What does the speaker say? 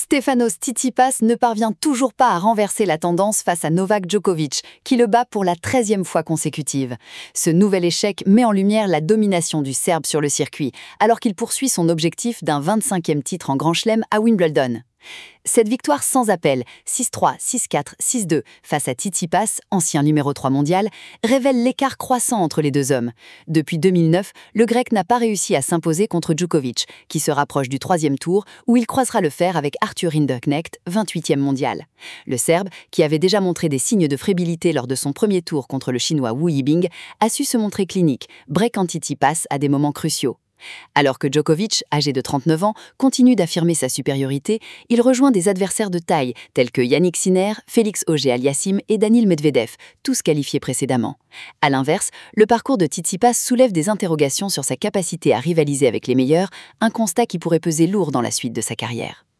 Stefanos Tsitsipas ne parvient toujours pas à renverser la tendance face à Novak Djokovic, qui le bat pour la 13e fois consécutive. Ce nouvel échec met en lumière la domination du Serbe sur le circuit, alors qu'il poursuit son objectif d'un 25e titre en Grand Chelem à Wimbledon. Cette victoire sans appel, 6-3, 6-4, 6-2, face à Tsitsipas, ancien numéro 3 mondial, révèle l'écart croissant entre les deux hommes. Depuis 2009, le Grec n'a pas réussi à s'imposer contre Djokovic, qui se rapproche du 3e tour, où il croisera le fer avec Arthur Rinderknecht, 28e mondial. Le Serbe, qui avait déjà montré des signes de fébrilité lors de son premier tour contre le Chinois Wu Yibing, a su se montrer clinique, breakant Tsitsipas à des moments cruciaux. Alors que Djokovic, âgé de 39 ans, continue d'affirmer sa supériorité, il rejoint des adversaires de taille tels que Yannick Sinner, Félix Auger-Aliassime et Daniil Medvedev, tous qualifiés précédemment. A l'inverse, le parcours de Tsitsipas soulève des interrogations sur sa capacité à rivaliser avec les meilleurs, un constat qui pourrait peser lourd dans la suite de sa carrière.